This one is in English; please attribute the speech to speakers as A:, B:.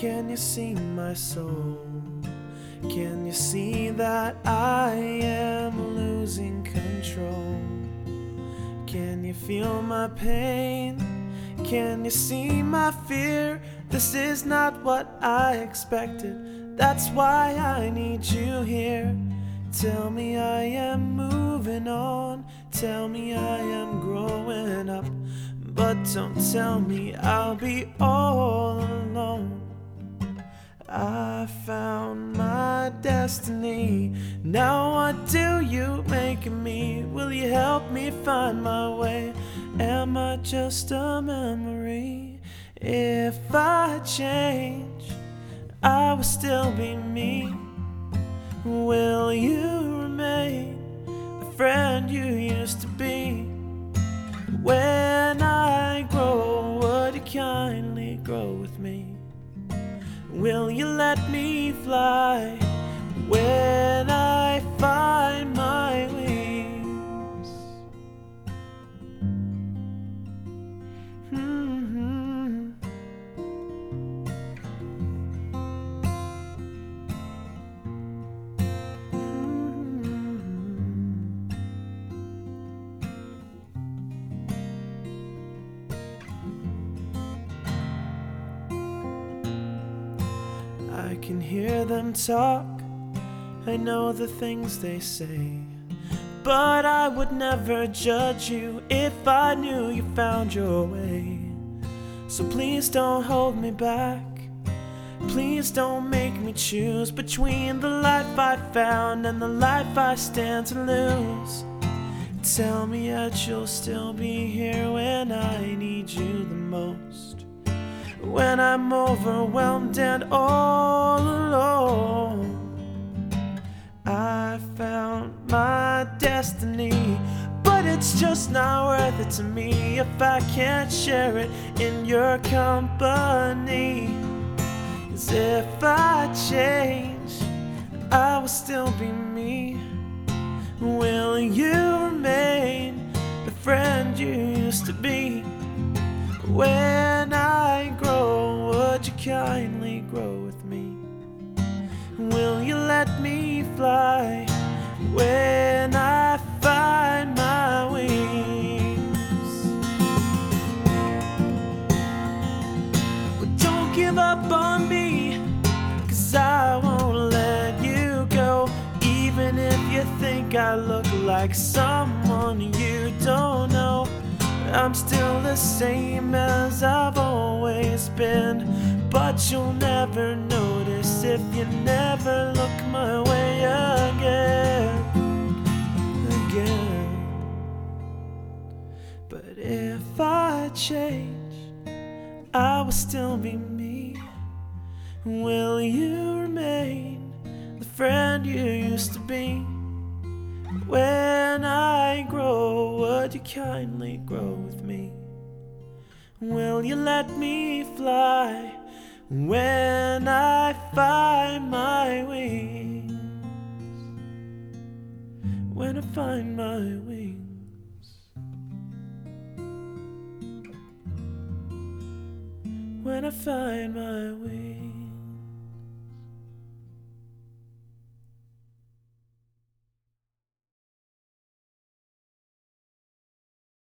A: Can you see my soul? Can you see that I am losing control? Can you feel my pain? Can you see my fear? This is not what I expected. That's why I need you here. Tell me I am moving on. Tell me I am growing up. But don't tell me I'll be all alone. I found my destiny. Now what do you make of me? Will you help me find my way? Am I just a memory? If I change, I will still be me. Will you remain the friend you used to be? When I grow, would you kindly grow with me? Will you let me fly when I find my wings? I can hear them talk, I know the things they say, but I would never judge you if I knew you found your way. So please don't hold me back, please don't make me choose between the life I found and the life I stand to lose. Tell me that you'll still be here when I need you the most, when I'm overwhelmed and all alone. I found my destiny, but it's just not worth it to me if I can't share it in your company. 'Cause if I change, I will still be me. Will you remain the friend you used to be? When I grow, would you kindly grow with me? Will you let me fly when I find my wings? But don't give up on me, 'cause I won't let you go. Even if you think I look like someone you don't know, I'm still the same as I've always been. But you'll never notice if you never look my way again. But if I change, I will still be me. Will you remain the friend you used to be? When I grow, would you kindly grow with me? Will you let me fly when I find my wings? When I find my wings. When I find my wings.